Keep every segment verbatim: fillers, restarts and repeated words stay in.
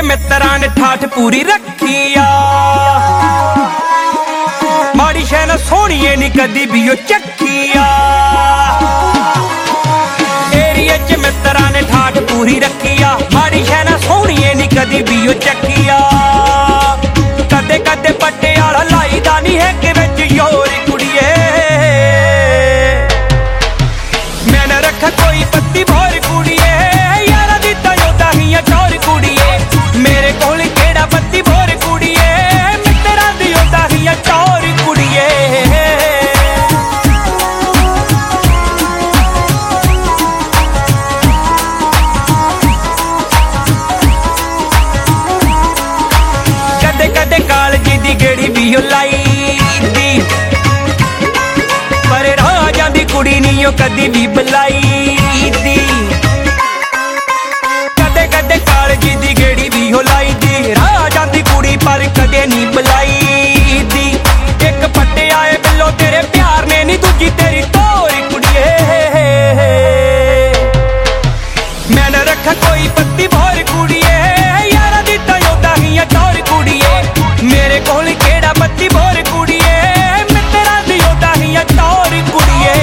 मित्रां ने ठाठ पूरी रखी आ। माड़ी शैन सोहणीए नी कदी भी ओ चक्की आ। एरिए च मित्रां ने ठाठ पूरी रखी आ। माड़ी शैन सोहणीए नी कदी भी ओ चक्की आ। कदे कदे पट्टे आला लाईदा नी है कि विच योर कुड़िए। मैं न रखा कोई पत्ती भोर कुड़िए। यारा दी तां ओदा ही चोर कुड़िए। मेरे कोल केड़ा पत्ती भोर कुड़िए। मित्तरां दी ओदा ही चोर कुड़िए। कदे कदे कालजी दी गेड़ी भी ओ लाई दी। पर राजा दी कुड़ी नी ओ कदी भी बुलाई दी। कदे कदे कालजी दी गेड़ी भी ओ लाई दी। राजा दी कुड़ी पर कदे नी बुलाई दी। एक पट्टे आए बिल्लो तेरे प्यार ने नी दूजी तेरी तोरी कुड़िए। मैं न रखा कोई पत्ती भोर कुड़िए। यारा दी तां ओदा ही चोर कुड़िए। मेरे कोल केड़ा पत्ती भोर कुड़िए। मित्तरां दी ओदा ही चोर कुड़िए।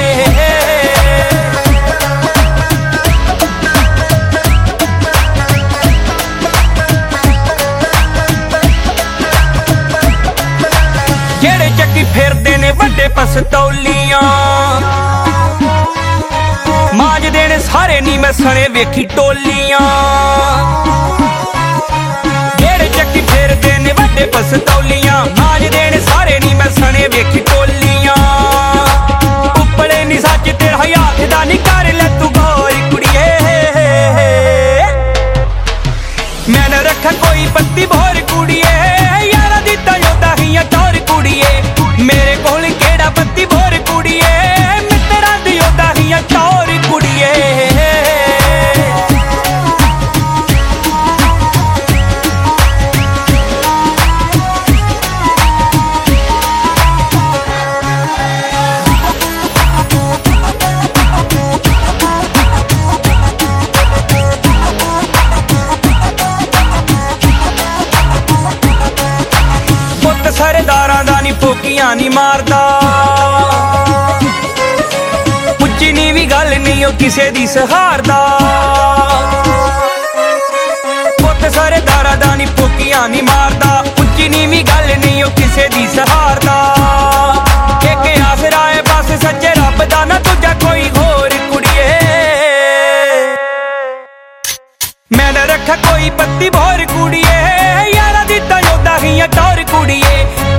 जेड़े चक्की फिरदे ने वड्डे पसतौलियां। माज देने सारे नी मैं सने वेखी टोलियां। जेड़े चक्की फिरदे ने वड्डे पसतौलियां। माज देने सारे नी मैं सने वेखी टोलियां। उपले नी सच तेरा हयात दा नी कर ले तू गौर कुड़िए। मैं न रखा कोई पत्ती भोर कुड़िए। यारा दी तां ओदा ही चोर कुड़िए। मेरे कोल केड़ा पत्ती भोर कुड़िए। मित्तरां दी ओदा ही चोर कुड़िए। पुत्त सरदारां दा नी फोकियां नी मारदा। उच्ची नीवी गल नी ओ किसे दी सहारदा। पुत्त सरदारां दा नी फोकियां नी मारदा। उच्ची नीवी गल नी ओ किसे दी सहारदा। एक आसरा है बस सच्चे रब दा ना दूजा कोई होर कुड़िए। मैं न रखा कोई पत्ती भोर कुड़िए। यारा दी तां ओदा ही चोर कुड़िए।